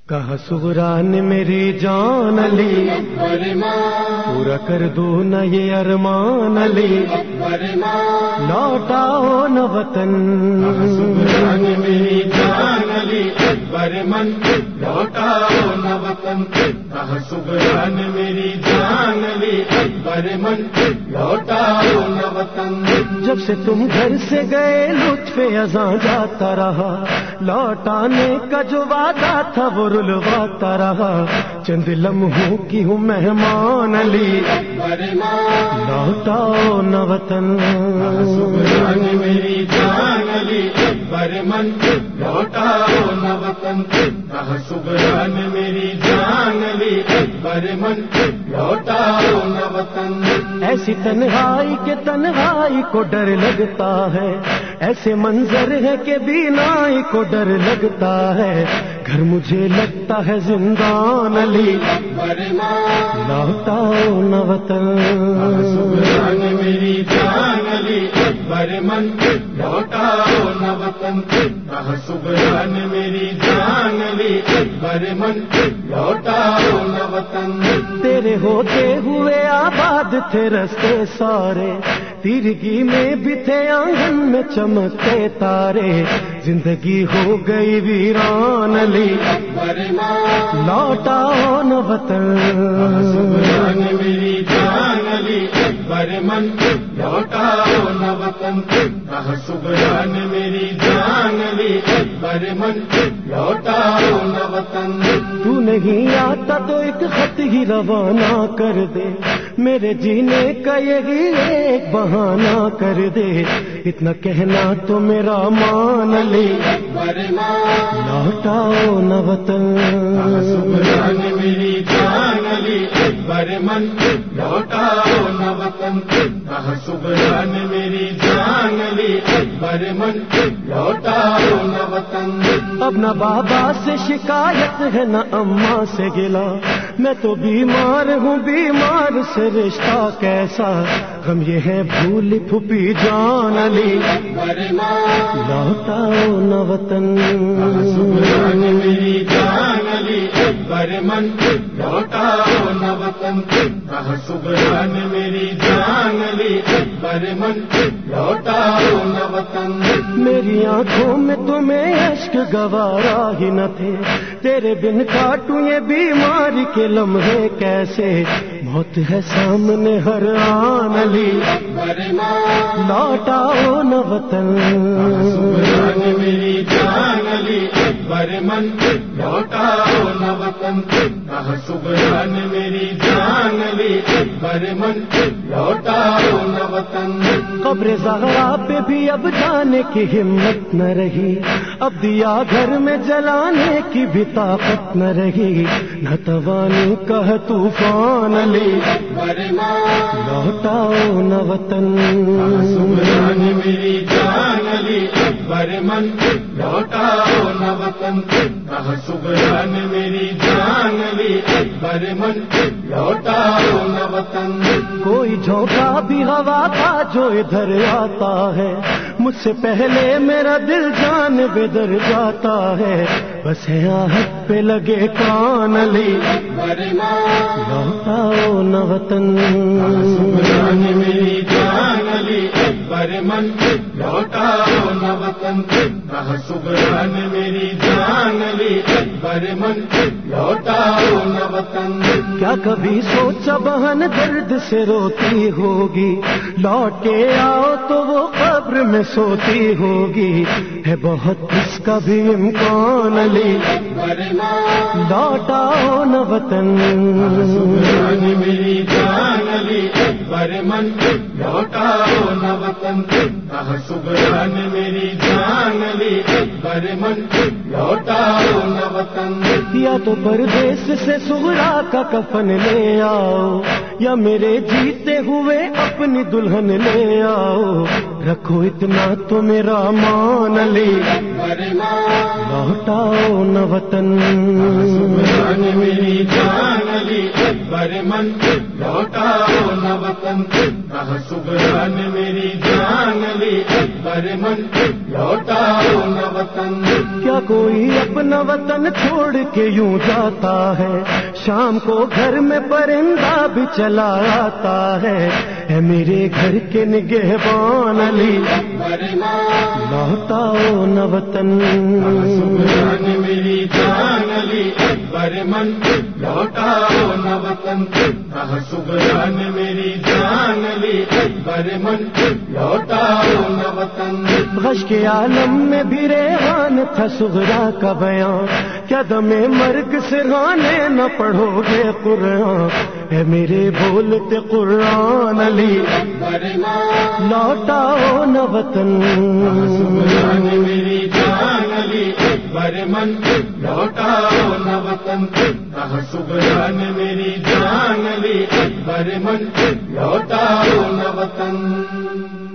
کہا سغران میری جان علی پورا کر دو نہ یہ ارمان علی لوٹاؤ نہ وطن سغران میری جان علی اکبر من لوٹاؤ نہ وطن کہا سغران میری جان علی اکبر من لوٹاؤ نہ وطن جب سے تم گھر سے گئے لطف اذاں جاتا رہا لوٹانے کا جو وعدہ تھا وہ رلواتا رہا چند لمحوں کی ہوں مہمان علی لوٹاؤ نہ وطن سغران میری جان علی اکبر من لوٹاؤ نہ وطن کہا سغران میری جان علی اکبر من لوٹاؤ نہ وطن ایسی تنہائی کے تنہائی کو ڈر لگتا ہے ایسے منظر ہے کہ بینائی کو ڈر لگتا ہے گھر مجھے لگتا ہے زندان علی لوٹاؤ نہ وطن سغران میری جان علی اکبر من لوٹاؤ نہ وطن کہا سغران میری جان علی اکبر من لوٹاؤ نہ وطن تیرے ہوتے ہوئے آباد تھے رستے سارے تیرگی میں بھی تھے آنگن میں چمکتے تارے زندگی ہو گئی ویران علی لوٹاؤ نہ وطن سغران میری جان علی اکبر من لوٹاؤ نہ وطن کہا سغران میری جان علی اکبر من لوٹاؤ نہ وطن تو نہیں آتا تو ایک خط ہی روانہ کر دے میرے جینے کا یہی ایک بہانہ کر دے اتنا کہنا تو میرا مان علی لوٹاؤ نہ وطن سغران میری جان علی اکبر من لوٹاؤ نہ وطن کہا سغران میری جان علی اکبر من لوٹاؤ نہ وطن اب نہ بابا سے شکایت ہے نہ اماں سے گلا میں تو بیمار ہوں بیمار سے رشتہ کیسا غم یہ ہے بھول پھوپھی جان علی لوٹاؤ نہ وطن سغران میری جان علی اکبر من لوٹاؤ نہ وطن کہا سغران میری جان علی اکبر من لوٹاؤ نہ وطن میری آنکھوں میں تمہیں اشک گوارا ہی نہ تھے تیرے بن کاٹوں یہ بیماری کے لمحے کیسے موت ہے سامنے ہر آن علی لوٹاؤ نہ وطن سغران میری جان علی اکبر من لوٹاؤ نہ وطن کہا سغران میری جان علی اکبر من لوٹاؤ نہ وطن قبر زہرا پہ بھی اب جانے کی ہمت نہ رہی اب دیا گھر میں جلانے کی بھی طاقت نہ رہی نہ توانی کا ہے طوفان علی لوٹاؤ نہ وطن سغران میری جان علی اکبر من لوٹاؤ نہ وطن کہا سغران میری جان علی اکبر من لوٹاؤ نہ وطن کوئی جھونکا بھی ہوا کا جو ادھر آتا ہے مجھ سے پہلے میرا دل جان بدر جاتا ہے بس ہے آہٹ پہ لگے کان علی لوٹاؤ نہ وطن سغران میری جان علی اکبر من لوٹاؤ نہ وطن کہا سغران میری جان علی اکبر من لوٹاؤ نہ وطن کیا کبھی سوچا بہن درد سے روتی ہوگی لوٹ کے آؤ تو وہ قبر میں سوتی ہوگی ہے بہت اس کا بھی امکان علی لوٹاؤ نہ وطن سغران میری جان علی اکبر من لوٹاؤ نہ وطن کہا سغران میری جان علی اکبر من لوٹاؤ نہ وطن یا تو پردیس سے سغرا کا کفن لے آؤ یا میرے جیتے ہوئے اپنی دلہن لے آؤ رکھو اتنا تو میرا مان علی لوٹاؤ نہ وطن سغران میری جان علی اکبر من لوٹاؤ نہ وطن کہا سغران میری جان علی اکبر من لوٹاؤ نہ وطن کیا کیا کوئی اپنا وطن چھوڑ کے یوں جاتا ہے؟ شام کو گھر میں پرندہ بھی چلا آتا ہے۔ اے میرے گھر کے نگہبان علی لوٹاؤ نہ وطن، سبحان میری جان علی اکبر من لوٹاؤ نہ وطن، سبحان میری جان علی اکبر من لوٹاؤ نہ وطن۔ غش کے عالم میں بھی ریحان تھا صغرا کا بیان، کیا دم مرگ سرہانے نہ پڑھو گے قرآن؟ اے میرے بولتے قرآن علی لوٹاؤ نہ وطن، سبحان میری جان علی اکبر من لوٹاؤ نہ وطن، سبحان میری جان علی اکبر من لوٹاؤ نہ وطن۔